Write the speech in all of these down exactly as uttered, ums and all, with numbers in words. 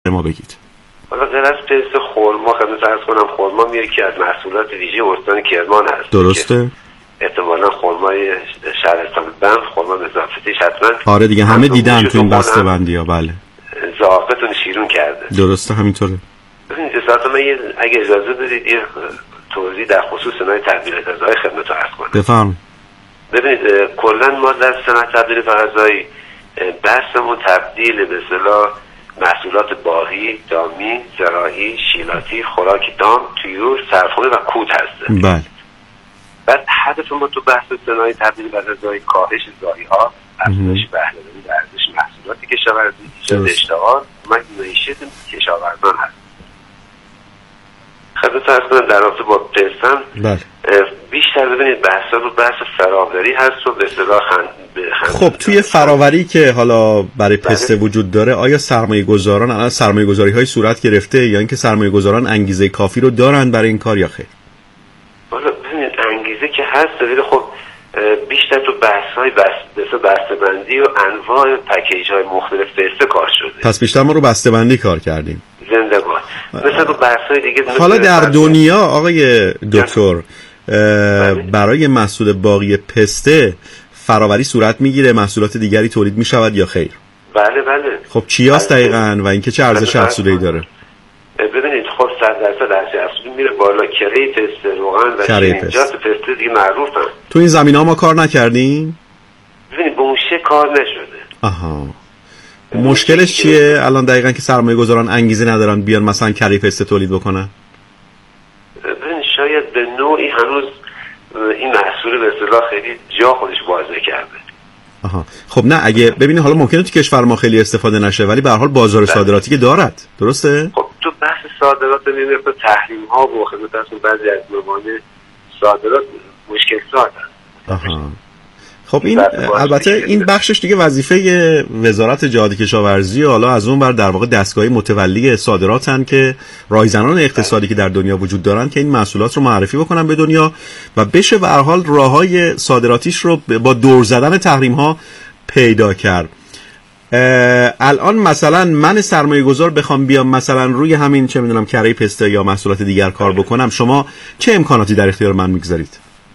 ما بگید. حالا غیر از پست خرما خدمت عرض کنم خرما یکی از محصولات ویژه استان کرمان هست. درسته؟ احتمالاً خرمای شهرستان بند خرما نظافتیش حتما. آره دیگه همه دیدن تو این بسته بندی ها. بله. ذائقه‌تون شیرون کرده. درسته همینطوره. ببینید اصلا من اگه اجازه بدید یه توضیح در خصوص صنایع تبدیل غذایی خدمتتون عرض کنم. بفرمایید. ببینید کلا ما در صنایع تبدیل غذایی بحثمون تبدیل به اصطلاح محصولات باغی، دامی، زراعی، شیلاتی، خوراک دام، طیور، سرخونه و کود هسته. بله. بعد هدف ما تو بحث صنایع تبدیل غذایی کاهش ضایعات، افزایش بهره‌وری در ارزش محصولات کشاورزی، ایجاد اشتغال و معیشت کشاورزان هست. خدمت عرض کنم در رابطه با پستم بله. بیشتر ببینید بحثا رو بحث فراوری هست و به اصطلاح خند... خب توی فراوری که حالا برای پسته وجود داره آیا سرمایه گذاران الان سرمایه گذاری های صورت گرفته یا اینکه سرمایه گذاران انگیزه کافی رو دارن برای این کار یا خیر؟ حالا ببینید انگیزه که هست ولی خب بیشتر تو بحث های بسته بسته بندی و انواع پکیج های مختلف پسته کار شده. پس بیشتر ما رو بسته بندی کار کردیم. زندگان مثلا تو بحث های دیگه. حالا در دنیا آقای دکتر برای محصول باغی پسته فراوری صورت میگیره محصولات دیگری تولید میشود یا خیر؟ بله بله. خب چیاست دقیقاً و اینکه چه ارزش افزوده‌ای داره؟ ببینید خب صد درصد ارزش افزوده میره بالا. کره پسته، روغن و شیرینیات پسته دیگه معروفن. تو این زمینه‌ها ما کار نکردیم؟ ببینید به اون شکل کار نشده. آها. مشکلش چیه الان دقیقاً که سرمایه گذاران انگیزه ندارن بیان مثلا کره پسته تولید بکنن؟ ببین شاید به نوعی هنوز این محصول به اصطلاح خیلی جا خودش بازه کرده. آها. خب نه اگه ببینید حالا ممکنه تو کشور ما خیلی استفاده نشه ولی به هر حال بازار صادراتی که دارد. درسته؟ خب تو بحث صادرات میبینید که تحریم ها و خدمتتون بعضی از موانع صادرات مشکل ساز هست. آها. خب این البته این بخشش دیگه وظیفه وزارت جهاد کشاورزی و حالا از اون بر در واقع دستگاه متولی صادراتن که رایزنان اقتصادی که در دنیا وجود دارن که این محصولات رو معرفی بکنن به دنیا و بشه به هر حال راههای صادراتیش رو با دور زدن تحریم ها پیدا کرد. الان مثلا من سرمایه گذار بخوام بیام مثلا روی همین چه میدونم کره پسته یا محصولات دیگر کار بکنم شما چه امکاناتی در اختیار من میگذارید؟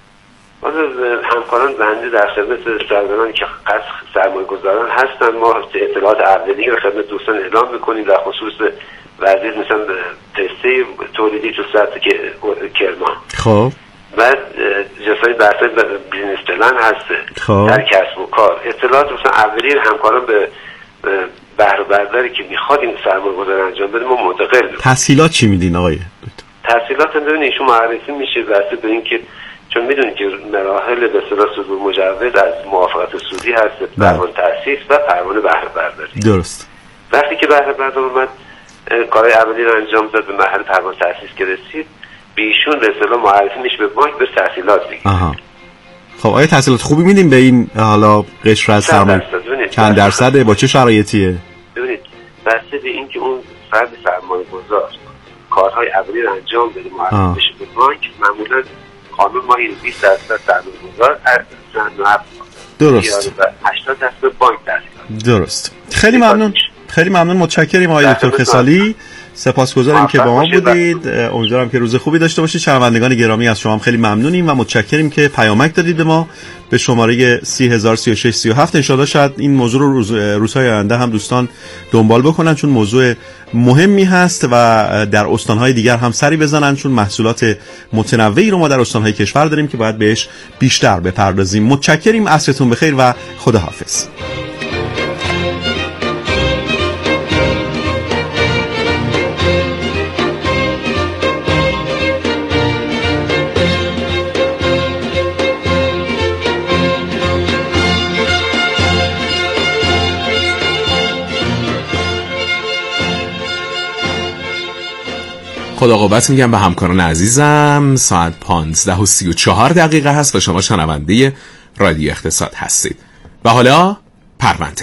همکاران بنده در خدمت سرگران که قصد سرمایه گذاران هستن ما اطلاعات اولیه رو خدمت دوستان اعلام میکنیم در خصوص وضعیت مثلا پسته تولیدی تو سطح کرمان. خب بعد جلسه بحث بیزنس پلن هسته. خب در کسب و کار اطلاعات مثلا اولیه همکاران به بهره برداری که میخواد این سرمایه گذاری انجام بده ما منتقل میکنیم. تسهیلات چی میدین آقای دکتر؟ تسهیلات هم ببینید ایشون معرفی میشه واسه به اینکه چون میدونید که مراحل به اصطلاح صدور مجوز از موافقت سودی هست پروانه تأسیس و پروانه بهره برداری. درست. وقتی که بهره بردار اومد کارهای اولی رو انجام داد به مرحله پروانه تأسیس که رسید به ایشون به اصطلاح معرفی میشه به بانک به تحصیلات دیگه. آها. خب آیا تحصیلات خوبی میدیم به این حالا قشر از سرمایه؟ چند درصده با چه شرایطیه؟ ببینید بسته به اینکه اون فرد سرمایه گذار کارهای اولی رو انجام بده معرفی بشه به بانک معمولا قانون ما این بیست درصد سرمایه گذار درست هشتاد درصد بانک تحصیلات. درست. خیلی ممنون. خیلی ممنون متشکریم آقای دکتر خصالی. سپاسگزاریم که با ما بودید. امیدوارم که روز خوبی داشته باشید. شنوندگان گرامی از شما هم خیلی ممنونیم و متشکریم که پیامک دادید به ما به شماره سی هزار سی و شش سی و هفت. ان شاءالله شاید این موضوع رو روز روزهای آینده هم دوستان دنبال بکنن چون موضوع مهمی هست و در استانهای دیگر هم سری بزنن چون محصولات متنوعی رو ما در استانهای کشور داریم که باید بهش بیشتر بپردازیم. متشکریم. عصرتون بخیر و خداحافظ. خدا قوت میگم به همکاران عزیزم. ساعت پانزده و سی و چهار دقیقه هست و شما شنونده رادیو اقتصاد هستید و حالا پرونده.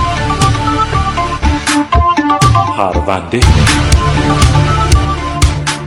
پرونده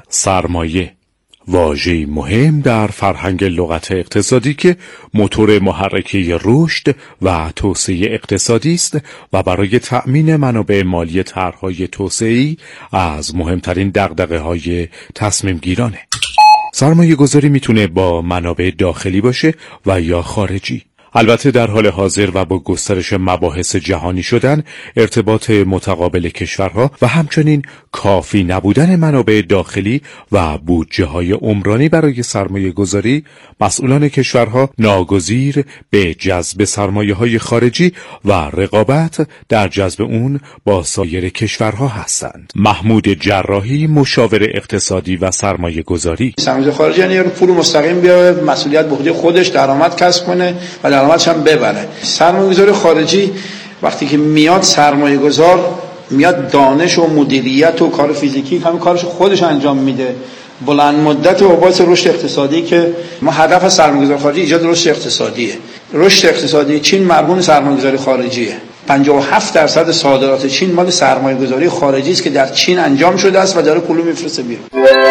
سرمایه، واژه‌ای مهم در فرهنگ لغت اقتصادی که موتور محرکه رشد و توسعه اقتصادی است و برای تأمین منابع مالی طرح‌های توسعه‌ای از مهمترین دغدغه‌های تصمیم گیرانه. سرمایه گذاری میتونه با منابع داخلی باشه و یا خارجی. البته در حال حاضر و با گسترش مباحث جهانی شدن، ارتباط متقابل کشورها و همچنین کافی نبودن منابع داخلی و بودجه های عمرانی برای سرمایه گذاری، مسئولان کشورها ناگزیر به جذب سرمایه های خارجی و رقابت در جذب اون با سایر کشورها هستند. محمود جراحی، مشاور اقتصادی و سرمایه گذاری: سرمایه خارجی یعنی رو پول مستقیم بیاره، مسئولیت به عهده خودش درآمد کسب کنه و درآمدش هم ببره. سرمایه‌گذار خارجی وقتی که میاد، سرمایه‌گذار میاد دانش و مدیریت و کار فیزیکی همین کارش خودش انجام میده بلند مدت و باعث رشد اقتصادی که ما هدف از سرمایه‌گذار خارجی ایجاد رشد اقتصادیه. رشد اقتصادی چین مرهون سرمایه‌گذاری خارجیه. پنجاه و هفت درصد صادرات چین مال سرمایه‌گذاری خارجی است که در چین انجام شده است و داره پول میفرسته بیرون.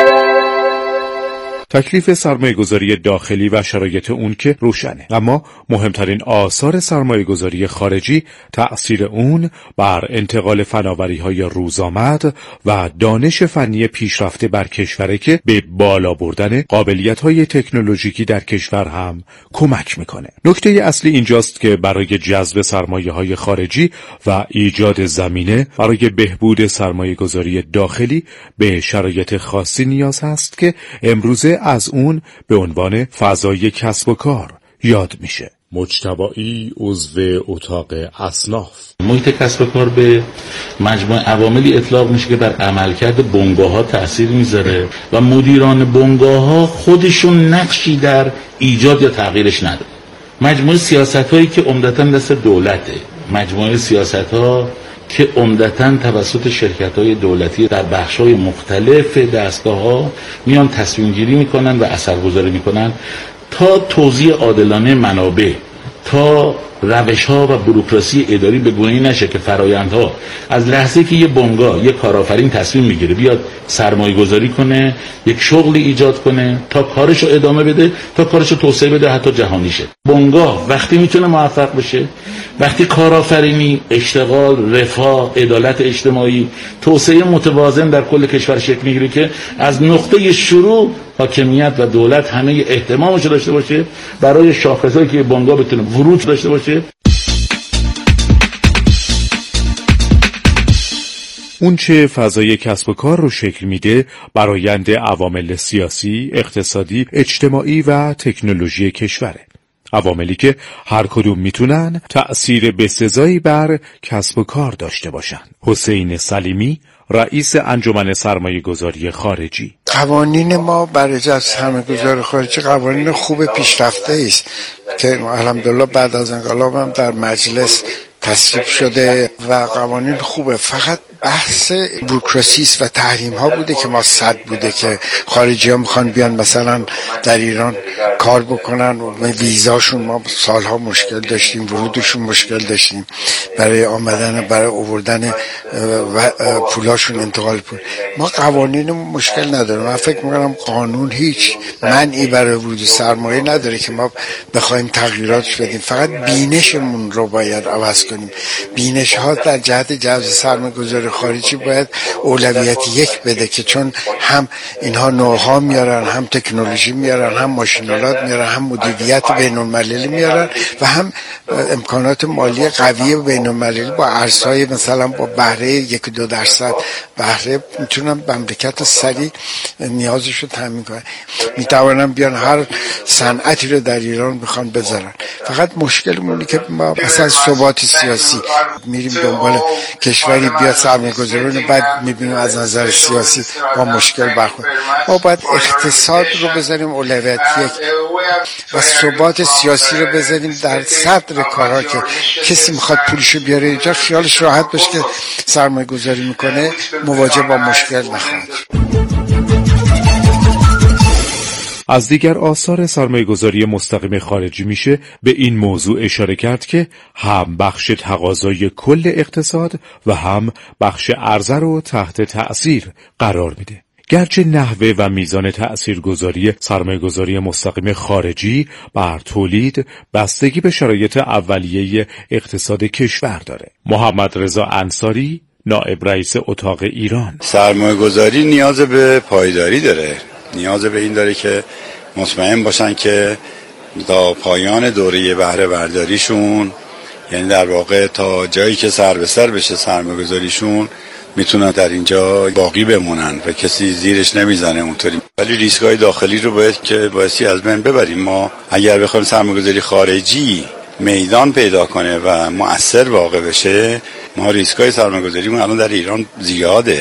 تکلیف سرمایه‌گذاری داخلی و شرایط اون که روشنه، اما مهمترین آثار سرمایه‌گذاری خارجی تأثیر اون بر انتقال فناوری‌های روزآمد و دانش فنی پیشرفته بر کشوره که به بالا بردن قابلیت‌های تکنولوژیکی در کشور هم کمک میکنه. نکته اصلی اینجاست که برای جذب سرمایه‌های خارجی و ایجاد زمینه برای بهبود سرمایه‌گذاری داخلی به شرایط خاصی نیاز هست که امروزه از اون به عنوان فضای کسب و کار یاد میشه. مجتبی، عضو اتاق اصناف: محیط کسب و کار به مجموع عواملی اطلاق میشه که بر عملکرد بنگاه‌ها تأثیر میذاره و مدیران بنگاه‌ها خودشون نقشی در ایجاد یا تغییرش نداره. مجموعه سیاست‌هایی که عمدتاً دست دولته، مجموعه سیاست‌ها که عمدتاً توسط شرکت‌های دولتی در بخش‌های مختلف دستگاه‌ها میان تصمیم گیری میکنن و اثرگذاری میکنن تا توزیع عادلانه منابع، تا روش‌ها و بوروکراسی اداری به گونه‌ای نشه که فرآیندها از لحظه که یه بنگاه، یه کارآفرین تصمیم میگیره بیاد سرمایه گذاری کنه، یک شغلی ایجاد کنه، تا کارشو ادامه بده، تا کارشو توسعه بده، حتی جهانی شه. بنگاه وقتی میتونه موفق بشه وقتی کارآفرینی، اشتغال، رفاه، عدالت اجتماعی، توسعه متوازن در کل کشور شکل میگیره که از نقطه شروع حاکمیت و دولت همه اهتمامش داشته باشه برای شاخصایی که بنگاه بتونه ورود داشته باشه. اون چه فضای کسب و کار رو شکل میده برآیند عوامل سیاسی، اقتصادی، اجتماعی و تکنولوژی کشوره. عواملی که هر کدوم میتونن تأثیر بسزایی بر کسب و کار داشته باشن. حسین سلیمی، رئیس انجمن سرمایه گذاری خارجی: قوانین ما برای جذب سرمایه گذاری خارجی قوانین خوب پیشرفته است که الحمدلله بعد از انقلاب هم در مجلس تصویب شده و قوانین خوبه. فقط بحث بوروکراسی است و تحریم ها بوده که ما صد بوده که خارجی ها میخوان بیان مثلا در ایران کار بکنن و ویزاشون ما سالها مشکل داشتیم، ورودشون مشکل داشتیم، برای آمدن برای آوردن پولاشون انتقال پول. ما قوانین مشکل نداریم. من فکر میکنم قانون هیچ منعی برای ورود سرمایه نداره که ما بخوایم تغییراتش بدیم. فقط بینشمون رو باید عوض کنیم. بینش ها در جهت جذب سرمایه گذاری خارجی باید اولویت یک بده که چون هم اینها نوها میارن، هم تکنولوژی میارن، هم ماشینالات میارن، هم مدیریت بین المللی میارن و هم امکانات مالی قوی بین المللی با ارزهای مثلا با بهره یک دو درصد بهره میتونن مملکت سریع نیازش رو تامین کنن. میتوانن بیان هر صنعتی رو در ایران بخوان بذارن. فقط مشکلمونه که ما مثلا ثبات سیاسی میریم دنبال کشوری بیاد سرمایه گذاری، بعد میبینیم از نظر سیاسی با مشکل برخورد. ما باید اقتصاد رو بذاریم اولویت یک و ثبات سیاسی رو بذاریم در صدر کارها که کسی میخواد پولشو بیاره اینجا خیالش راحت باشه که سرمایه گذاری میکنه مواجه با مشکل نخواهد. از دیگر آثار سرمایه‌گذاری مستقیم خارجی میشه به این موضوع اشاره کرد که هم بخش تقاضای کل اقتصاد و هم بخش عرضه رو تحت تأثیر قرار میده. گرچه نحوه و میزان تأثیرگذاری سرمایه‌گذاری مستقیم خارجی بر تولید بستگی به شرایط اولیه اقتصاد کشور داره. محمد رضا انصاری، نائب رئیس اتاق ایران: سرمایه‌گذاری نیاز به پایداری داره، نیاز به این داره که مطمئن باشن که تا پایان دوره بهره برداریشون، یعنی در واقع تا جایی که سر به سر بشه سرمایه‌گذاریشون، میتونن در اینجا باقی بمونن و کسی زیرش نمیزنه اونطوری. ولی ریسک‌های داخلی رو باید که بایستی از بین ببریم. ما اگر بخوایم سرمایه‌گذاری خارجی میدان پیدا کنه و مؤثر واقع بشه، ما ریسک‌های سرمایه‌گذاریمون الان در ایران زیاده.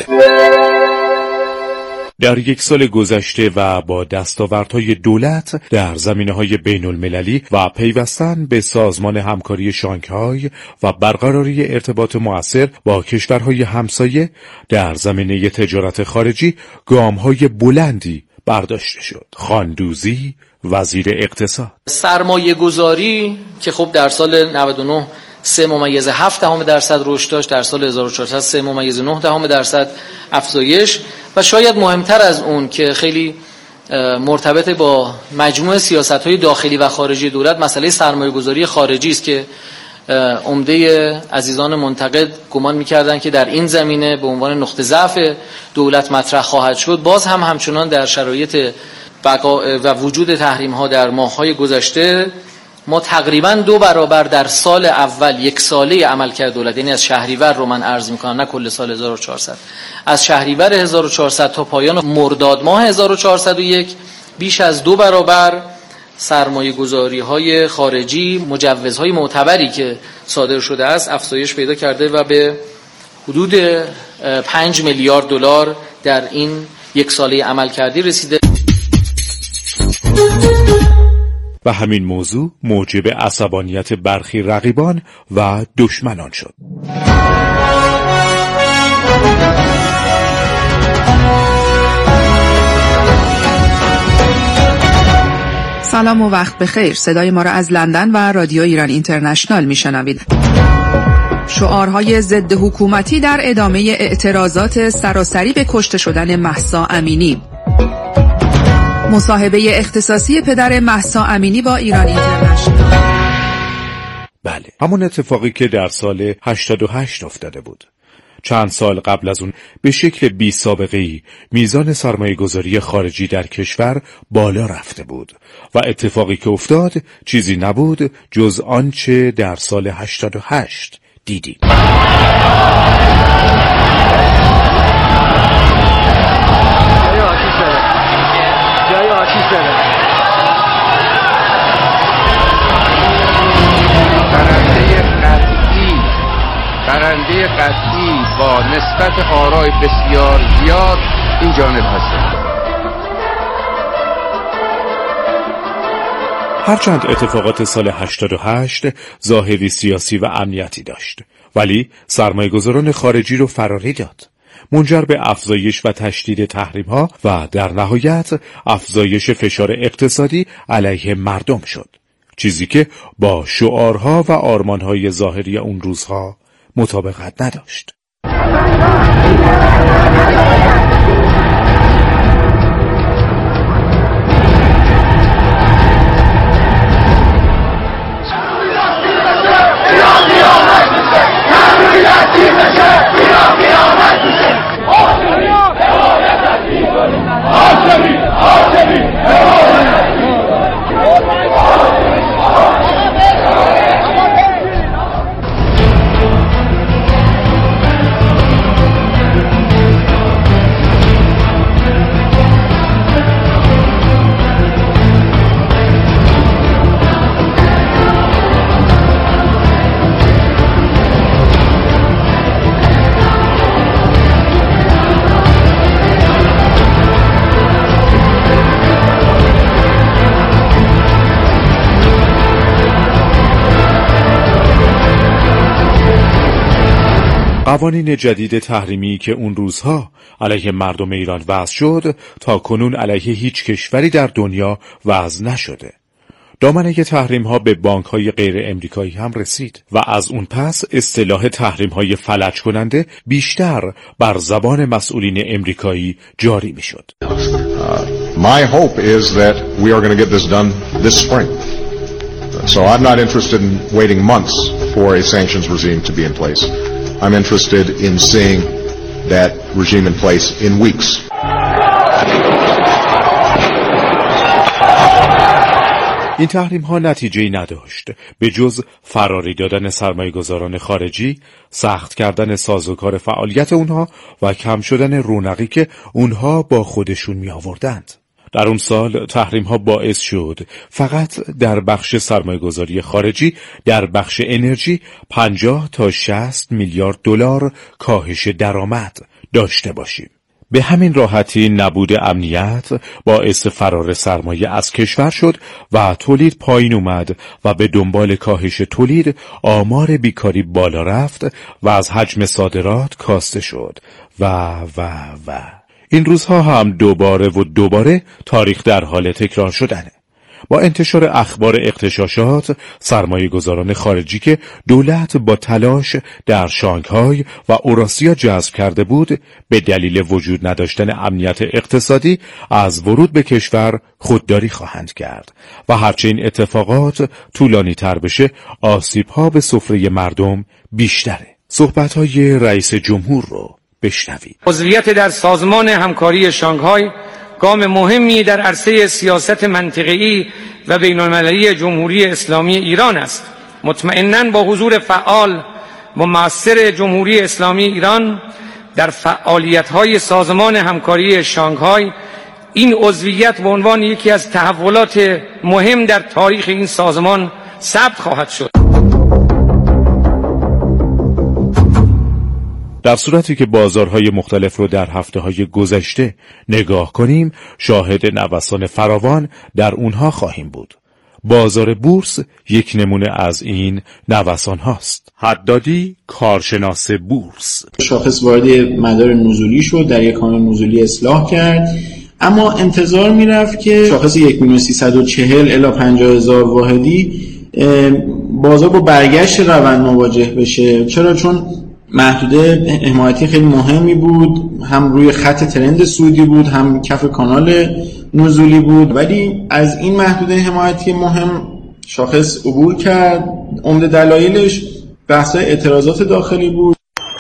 در یک سال گذشته و با دستاوردهای دولت در زمینه‌های بین‌المللی و پیوستن به سازمان همکاری شانگهای و برقراری ارتباط مؤثر با کشورهای همسایه در زمینه تجارت خارجی گام‌های بلندی برداشته شد. خاندوزی، وزیر اقتصاد: سرمایه گذاری که خب در سال نود و نه سه ممیز هفت دهم درصد رشد داشت، در سال هزار و چهارصد سه ممیز نه دهم درصد افزایش، و شاید مهمتر از اون که خیلی مرتبط با مجموع سیاست‌های داخلی و خارجی دولت، مسئله سرمایه‌گذاری خارجی است که عمده عزیزان منتقد گمان می‌کردند که در این زمینه به عنوان نقطه ضعف دولت مطرح خواهد شد. باز هم همچنان در شرایط بقا و وجود تحریم‌ها در ماه‌های گذشته ما تقریباً دو برابر در سال اول یک ساله عملکرد دولت، یعنی از شهریور رو من عرض می‌کنم، نه کل سال هزار و چهارصد، از شهریور هزار و چهارصد تا پایان مرداد ماه هزار و چهارصد و یک بیش از دو برابر سرمایه‌گذاری‌های خارجی، مجوزهای معتبری که صادر شده است، افزایش پیدا کرده و به حدود پنج میلیارد دلار در این یک ساله عملکردی رسیده. و همین موضوع موجب عصبانیت برخی رقیبان و دشمنان شد. سلام و وقت بخیر. صدای ما را از لندن و رادیو ایران اینترنشنال میشنوید. شعارهای ضد حکومتی در ادامه اعتراضات سراسری به کشته شدن مهسا امینی. مصاحبه اختصاصی پدر مهسا امینی با ایران اینترنشنال. بله، همون اتفاقی که در سال هشتاد و هشت افتاده بود. چند سال قبل از اون به شکل بی سابقه‌ای میزان سرمایه‌گذاری خارجی در کشور بالا رفته بود و اتفاقی که افتاد چیزی نبود جز آنچه در سال هشتاد و هشت دیدیم. برنده قطعی با نسبت آرای بسیار زیاد این جانب هستند. هرچند اتفاقات سال هشتاد و هشت ظاهری سیاسی و امنیتی داشت، ولی سرمایه‌گذاران خارجی رو فراری داد. منجر به افزایش و تشدید تحریم‌ها و در نهایت افزایش فشار اقتصادی علیه مردم شد. چیزی که با شعارها و آرمانهای ظاهری اون روزها مطابقت نداشت. قوانین جدید تحریمی که اون روزها علیه مردم ایران وضع شد تا کنون علیه هیچ کشوری در دنیا وضع نشده. دامنه تحریم ها به بانک های غیر امریکایی هم رسید و از اون پس اصطلاح تحریم های فلج کننده بیشتر بر زبان مسئولین امریکایی جاری می شد. Uh, my hope is that we are going to get this done this spring. So I'm not interested in waiting months for a sanctions regime to be in place. I'm interested in seeing that regime in place in weeks. این تحریم ها نتیجه‌ای نداشت به جز فراری دادن سرمایه‌گذاران خارجی، سخت کردن سازوکار فعالیت اونها و کم شدن رونقی که اونها با خودشون می آوردند. در اون سال تحریم ها باعث شد فقط در بخش سرمایه‌گذاری خارجی در بخش انرژی پنجاه تا شصت میلیارد دلار کاهش درآمد داشته باشیم. به همین راحتی نبود امنیت باعث فرار سرمایه از کشور شد و تولید پایین اومد و به دنبال کاهش تولید آمار بیکاری بالا رفت و از حجم صادرات کاسته شد و و و این روزها هم دوباره و دوباره تاریخ در حال تکرار شدنه. با انتشار اخبار اغتشاشات، سرمایه‌گذاران خارجی که دولت با تلاش در شانگهای و اوراسیا جذب کرده بود، به دلیل وجود نداشتن امنیت اقتصادی از ورود به کشور خودداری خواهند کرد و هرچه این اتفاقات طولانی تر بشه، آسیب‌ها به سفره مردم بیشتره. صحبت‌های رئیس جمهور رو بشنوید. عضویت در سازمان همکاری شانگهای گام مهمی در عرصه سیاست منطقه‌ای و بین‌المللی جمهوری اسلامی ایران است. مطمئناً با حضور فعال و مؤثر جمهوری اسلامی ایران در فعالیت‌های سازمان همکاری شانگهای، این عضویت به عنوان یکی از تحولات مهم در تاریخ این سازمان ثبت خواهد شد. در صورتی که بازارهای مختلف رو در هفته‌های گذشته نگاه کنیم، شاهد نوسان فراوان در اونها خواهیم بود. بازار بورس یک نمونه از این نوسان هاست. حدادی، کارشناس بورس: شاخص وارد مدار نزولی شد، در یک کانال نزولی اصلاح کرد، اما انتظار میرفت که شاخص یک میلیون سیصد و چهل الی پنجاه هزار واحدی بازار با برگشت روند مواجه بشه. چرا؟ چون محدوده حمایتی خیلی مهمی بود، هم روی خط ترند سودی بود، هم کف کانال نزولی بود، ولی از این محدوده حمایتی مهم شاخص عبور کرد. عمده دلایلش بحث‌های اعتراضات داخلی بود.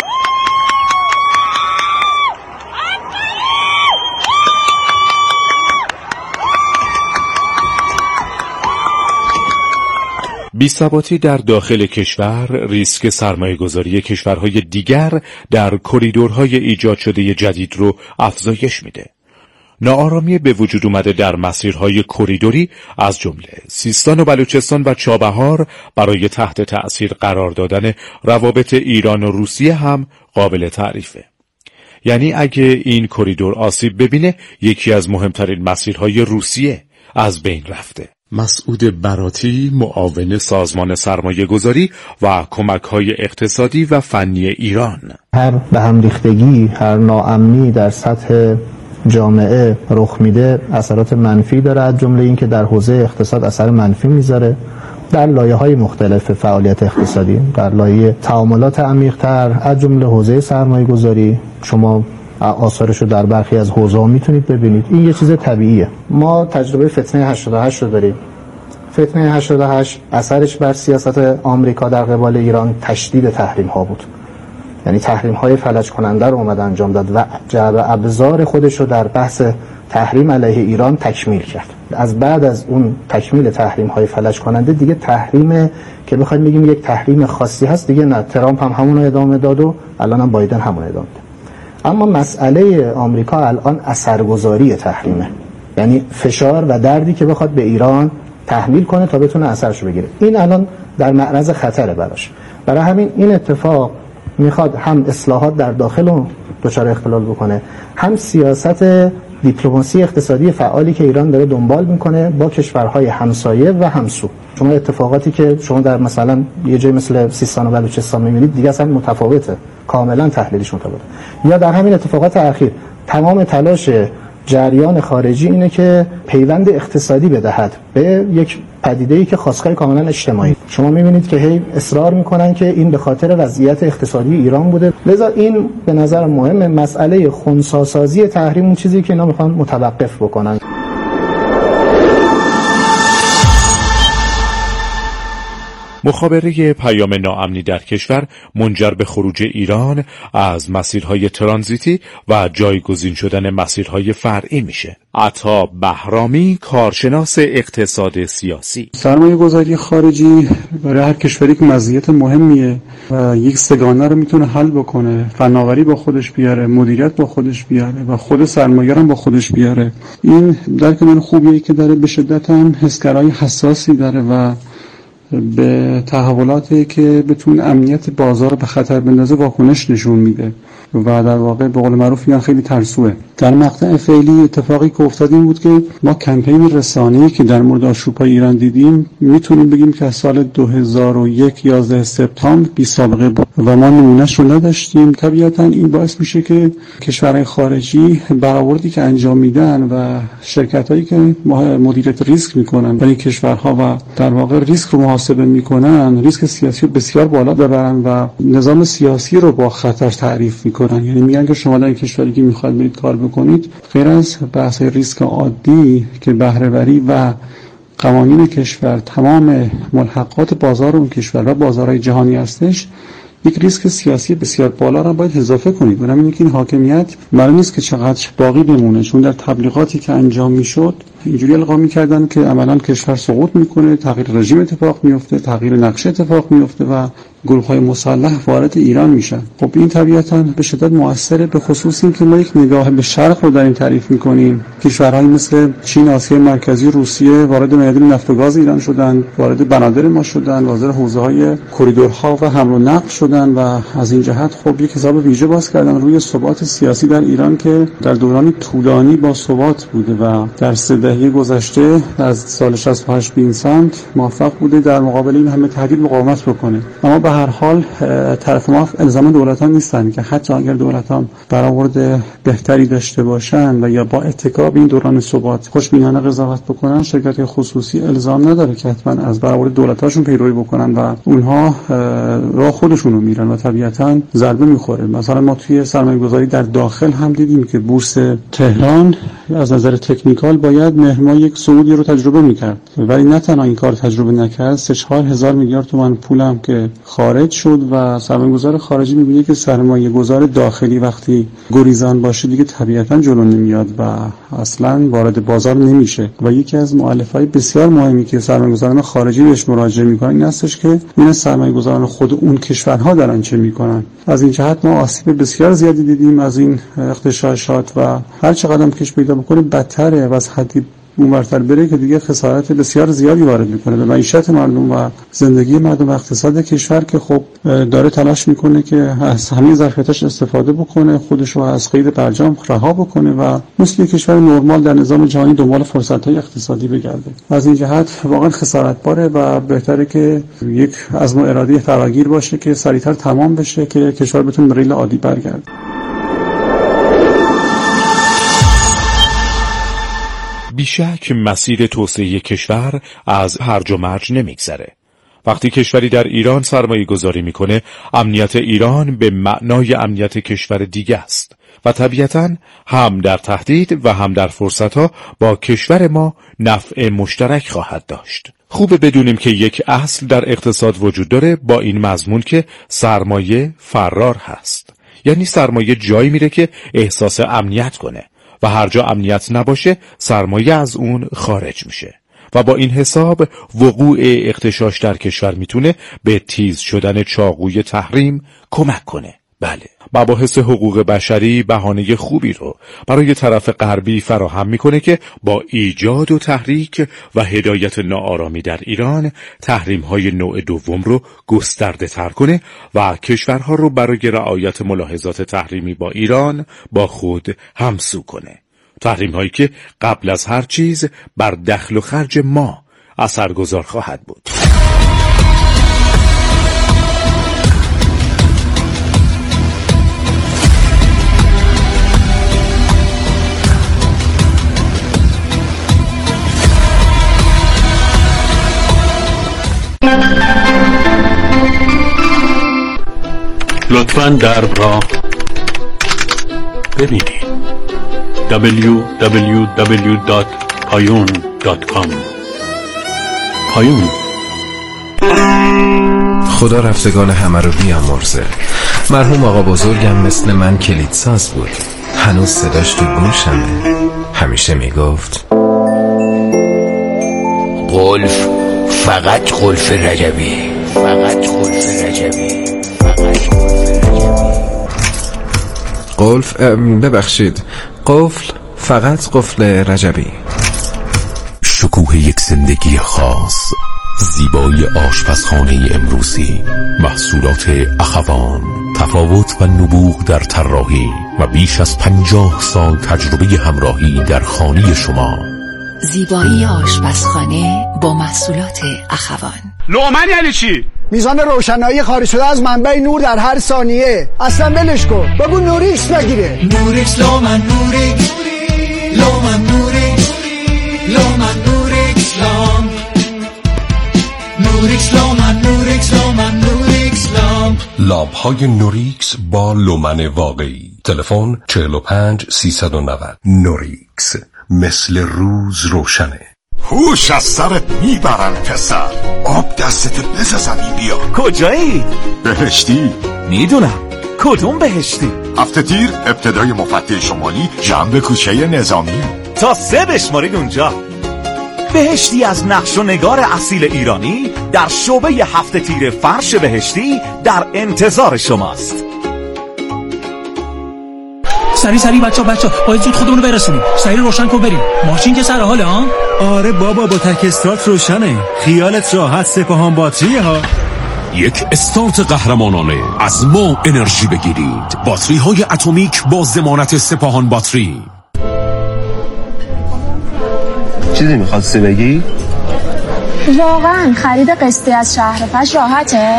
بی‌ثباتی در داخل کشور، ریسک سرمایه‌گذاری کشورهای دیگر در کریدورهای ایجاد شده جدید رو افزایش میده. ناآرامی به وجود اومده در مسیرهای کریدوری از جمله سیستان و بلوچستان و چابهار برای تحت تأثیر قرار دادن روابط ایران و روسیه هم قابل تعریفه. یعنی اگه این کریدور آسیب ببینه، یکی از مهمترین مسیرهای روسیه از بین رفته. مسعود براتی، معاون سازمان سرمایه‌گذاری و کمک‌های اقتصادی و فنی ایران: هر به هم ریختگی، هر ناامنی در سطح جامعه رخ میده اثرات منفی داره، از جمله این که در حوزه اقتصاد اثر منفی میذاره در لایه‌های مختلف فعالیت اقتصادی، در لایه تعاملات عمیق‌تر از جمله حوزه سرمایه‌گذاری. شما آثارش رو در برخی از حوزه‌ها میتونید ببینید. این یه چیز طبیعیه. ما تجربه فتنه هشتاد و هشت رو داریم. فتنه هشتاد و هشت اثرش بر سیاست آمریکا در قبال ایران تشدید تحریم ها بود. یعنی تحریم های فلج کننده رو اومد انجام داد و جعبه ابزار خودش رو در بحث تحریم علیه ایران تکمیل کرد. از بعد از اون تکمیل تحریم های فلج کننده دیگه تحریم که بخوایم بگیم یک تحریم خاصی هست دیگه نه. ترامپ هم همون رو ادامه داد و الان هم بایدن همون رو ادامه داد. اما مسئله آمریکا الان اثرگذاری تحریمه، یعنی فشار و دردی که بخواد به ایران تحمیل کنه تا بتونه اثرش رو بگیره. این الان در معرض خطره براش. برای همین این اتفاق میخواد هم اصلاحات در داخل رو دچار اختلال بکنه، هم سیاست دیپلماسی اقتصادی فعالی که ایران داره دنبال میکنه با کشورهای همسایه و همسو. شما اتفاقاتی که شما در مثلا یه جای مثل سیستان و بلوچستان میبینید دیگه اصلا متفاوته، کاملا تحلیلش متفاوته. یا در همین اتفاقات اخیر تمام تلاش جریان خارجی اینه که پیوند اقتصادی بدهد به یک پدیده‌ای که خاص‌های کاملا اجتماعی. شما می‌بینید که هی اصرار می‌کنن که این به خاطر وضعیت اقتصادی ایران بوده، لذا این به نظر مهمه. مسئله خنثی‌سازی تحریم اون چیزی که اینا می‌خوان متوقف بکنن. مخابره پیام ناامنی در کشور منجر به خروج ایران از مسیرهای ترانزیتی و جایگزین شدن مسیرهای فرعی میشه. عطا بهرامی، کارشناس اقتصاد سیاسی: سرمایه گذاری خارجی برای هر کشوری که مزیت مهمیه و یک سگانه رو میتونه حل بکنه، فناوری با خودش بیاره، مدیریت با خودش بیاره و خود سرمایه هم با خودش بیاره. این درک من خوبیه که داره به شدت هم حسگرای حساسی داره و به تحولاتی که بتون امنیت بازار رو به خطر بندازه واکنش نشون میده و در واقع به قول معروف میگن خیلی ترسوه. در مقطع فعلی اتفاقی که افتاد این بود که ما کمپین رسانه‌ای که در مورد آشوب‌های ایران دیدیم میتونیم بگیم که از سال دو هزار و یک یازده سپتامبر بی سابقه بود و ما نمونه‌اش رو نداشتیم. طبیعتاً این باعث میشه که کشورهای خارجی برآوردی که انجام میدن و شرکت‌هایی که مدیریت ریسک میکنن برای کشورها و در واقع ریسک رو محاسبه میکنن، ریسک سیاسی رو بسیار بالا ببرن و نظام سیاسی رو با خطر تعریف میکنن. یعنی میگن که شما در کشوری که میخواد برید کار بکنید، غیر از بحث ریسک عادی که بهره‌وری و قوانین کشور تمام ملحقات بازار اون کشور و بازارهای جهانی هستش، یک ریسک سیاسی بسیار بالا را باید اضافه کنید. برای اینکه این حاکمیت معلوم نیست که چقدر باقی بمونه، چون در تبلیغاتی که انجام میشد اینجوری القا میکردن که عملاً کشور سقوط میکنه، تغییر رژیم اتفاق میفته، تغییر نقشه اتفاق میفته و گروه‌های مسلح وارد ایران میشن. خب این طبیعتاً به شدت مؤثره، به خصوص این که ما یک نگاه به شرق رو در این تعریف میکنیم. کشورهایی مثل چین، آسیای مرکزی، روسیه وارد میادین نفت و گاز ایران شدن، وارد بنادر ما شدن، وارد حوزه‌های کریدورها و حمل و نقل شدن و از این جهت خب یک حساب ویژه باز کردن روی ثبات سیاسی در ایران که در دورانی طولانی با ثبات بوده و در سه دهه گذشته از سال شصت و هشت به این سمت موفق بوده در مقابل این همه تهدید مقاومت بکنه. اما به هر حال طرف ما الزام دولتان نیستن که حتی اگر دولتان برآورد بهتری داشته باشن و یا با اتکا به این دوران ثبات خوشبینانه قضاوت بکنن، شرکت خصوصی الزام نداره که حتما از برآورد دولتاشون پیروی بکنن و اونها راه خودشون رو میرن و طبیعتاً ضربه میخوره. مثلا ما توی سرمایه‌گذاری در داخل هم دیدیم که بورس تهران از نظر تکنیکال باید مهما یک صعودی رو تجربه میکرد، ولی نه تنها این کار تجربه نکرد، سه چهار هزار میلیارد تومان پولم که خارج شد و سرمایه‌گذار خارجی می‌بینه که سرمایه‌گذار داخلی وقتی گریزان باشه دیگه طبیعتاً جلو نمیاد و اصلاً وارد بازار نمیشه. و یکی از مؤلفه‌های بسیار مهمی که سرمایه‌گذاران خارجی بهش مراجعه می‌کنن این هستش که این سرمایه‌گذاران خود اون کشورها دارن چه می‌کنن. از این جهت ما آسیب بسیار زیادی دیدیم از این اغتشاشات و هر چقدر هم کش پیدا بکنه بدتره و از حدی اونورتر بره که دیگه خسارت بسیار زیادی وارد میکنه به معیشت مردم و زندگی مردم و اقتصاد کشور که خب داره تلاش میکنه که از همه ظرفیتاش استفاده بکنه، خودش رو از قید برجام رها بکنه و مثل کشور نرمال در نظام جهانی دنبال فرصت‌های اقتصادی بگرده. از این جهت واقعا خسارت باره و بهتره که یک عزم و اراده فراگیر باشه که سریعتر تمام بشه که کشور بتونه به ریل عادی برگرده. بیشک مسیر توسعه کشور از هرج و مرج نمیگذره. وقتی کشوری در ایران سرمایه گذاری میکنه، امنیت ایران به معنای امنیت کشور دیگه است و طبیعتاً هم در تهدید و هم در فرصتها با کشور ما نفع مشترک خواهد داشت. خوبه بدونیم که یک اصل در اقتصاد وجود داره با این مضمون که سرمایه فرار هست. یعنی سرمایه جایی میره که احساس امنیت کنه و هر جا امنیت نباشه سرمایه از اون خارج میشه و با این حساب وقوع اغتشاش در کشور میتونه به تیز شدن چاقوی تحریم کمک کنه. بله، مباحث حقوق بشری بهانه خوبی رو برای طرف غربی فراهم میکنه که با ایجاد و تحریک و هدایت ناآرامی در ایران تحریم‌های نوع دوم رو گسترده تر کنه و کشورها رو برای رعایت ملاحظات تحریمی با ایران با خود همسو کنه. تحریم‌هایی که قبل از هر چیز بر دخل و خرج ما اثرگذار خواهد بود. لطفاً درب را ببینید. دبلیو دبلیو دبلیو دات پایون دات کام. پایون. خدا رفتگان همه رو بیامرزه. مرحوم آقا بزرگم مثل من کلیدساز بود. هنوز صداش تو گوشمه. همیشه میگفت قلف فقط قلف رجبی، فقط قلف رجبی، فقط قلف رجبی. قلف ببخشید قفل فقط قفل رجبی. شکوه یک زندگی خاص، زیبایی آشپزخانه امروزی، محصولات اخوان، تفاوت و نبوغ در طراحی و بیش از پنجاه سال تجربه همراهی در خانه شما. زیبایی آشپزخانه با محصولات اخوان. لومن یعنی چی؟ میزان روشنایی خارج شده از منبع نور در هر ثانیه. اصلا ولش کن، بگو نوریکس بگیره. نوریکس لومن نوریکس لومن نوریکس لومن نوریکس لام نوریکس لومن نوریکس لومن نوریکس لام. لامپ های نوریکس با لومن واقعی. تلفن چهل و پنج سیصد و نود. نوریکس مثل روز روشنه. هوش از سرت میبرن پسر. آب دستت بزا زمین بیا. کجایی؟ بهشتی. میدونم. کدوم بهشتی؟ هفته تیر ابتدای مفتح شمالی جنب کوچه نظامی. تا سه بشمارید اونجا. بهشتی از نقش و نگار اصیل ایرانی در شعبه هفته تیر فرش بهشتی در انتظار شماست. سری سری بچه بچه باید زود خودمونو برسونیم. سری روشن کن بریم. ماشین که سر حاله ها؟ آره بابا با تک استارت روشنه. خیالت راحت، سپاهان باتری ها. یک استارت قهرمانانه از ما انرژی بگیرید. باتری های اتمیک با ضمانت سپاهان باتری. چیزی میخواستی بگی؟ واقعا خرید قسطی از شهرفش راحته؟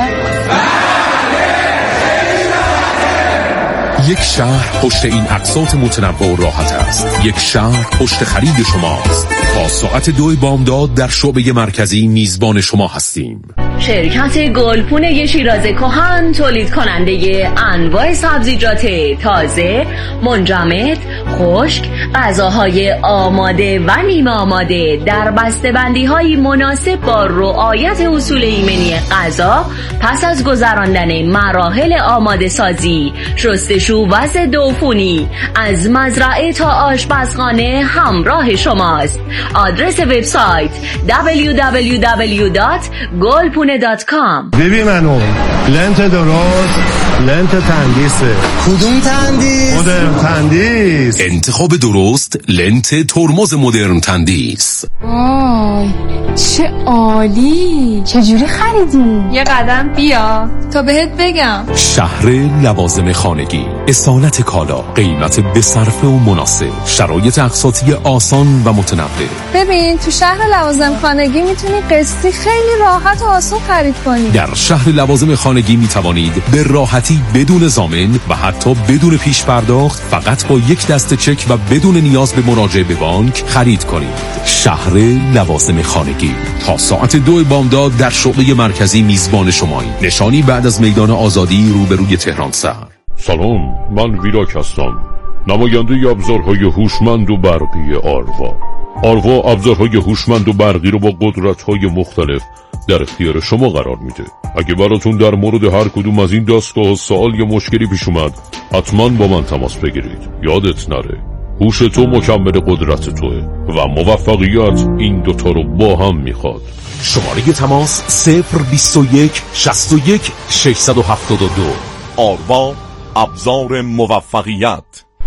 یک شهر پشت این اقساط متنوع و راحت است. یک شهر پشت خرید شماست. تا ساعت دو بامداد در شعبه مرکزی میزبان شما هستیم. شرکت گلپونه شیراز کهن تولید کننده انواع سبزیجات تازه، منجمد، خشک، غذاهای آماده و نیمه آماده در بسته‌بندی‌های مناسب با رعایت اصول ایمنی غذا پس از گذراندن مراحل آماده سازی، شستشو و ضد عفونی از مزرعه تا آشپزخانه همراه شماست. آدرس وبسایت دبلیو دبلیو دبلیو دات گلپونه دات کام. ببین منو لنت درست، لنت تندیسه. کدوم تندیس؟ مدرن تندیس. انتخاب درست لنت ترمز مدرن تندیس. وای چه عالی. چجوری خریدی؟ یه قدم بیا تا بهت بگم. شهر لوازم خانگی، اصالت کالا، قیمت به صرفه و مناسب، شرایط اقساطی آسان و متنوع. ببین تو شهر لوازم خانگی میتونی قسطی خیلی راحت و آسان خرید کنی. در شهر لوازم خانگی میتوانید به راحتی بدون ضامن و حتی بدون پیش پرداخت فقط با یک دسته چک و بدون نیاز به مراجعه به بانک خرید کنید. شهر لوازم خانگی تا ساعت دو بامداد در شعبه مرکزی میزبان شماییم. نشانی بعد از میدان آزادی روبروی تهران سر. سلام، من ویراک هستم، نماینده ابزارهای هوشمند و برقی آروا. آروا ابزارهای هوشمند و برقی رو با قدرت‌های مختلف در اختیار شما قرار میده. اگه براتون در مورد هر کدوم از این دستگاه سوال یا مشکلی پیش اومد، حتما با من تماس بگیرید. یادت نره هوش تو مکمل قدرت توه و موفقیت این دوتا رو با هم میخواد. شماره تماس صفر بیست و یک شصت و یک ششصد و هفتاد و دو. آروا ابزار موفقیت.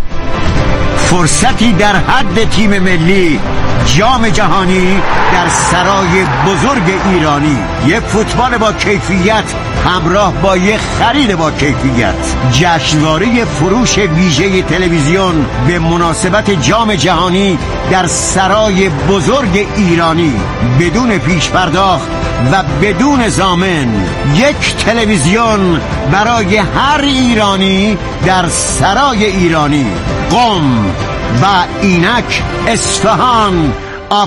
فرصتی در حد تیم ملی جام جهانی در سرای بزرگ ایرانی. یک فوتبال با کیفیت همراه با یک خرید با کیفیت. جشنواره فروش ویژه تلویزیون به مناسبت جام جهانی در سرای بزرگ ایرانی بدون پیش پرداخت و بدون ضامن. یک تلویزیون برای هر ایرانی در سرای ایرانی. قم و اینک اصفهان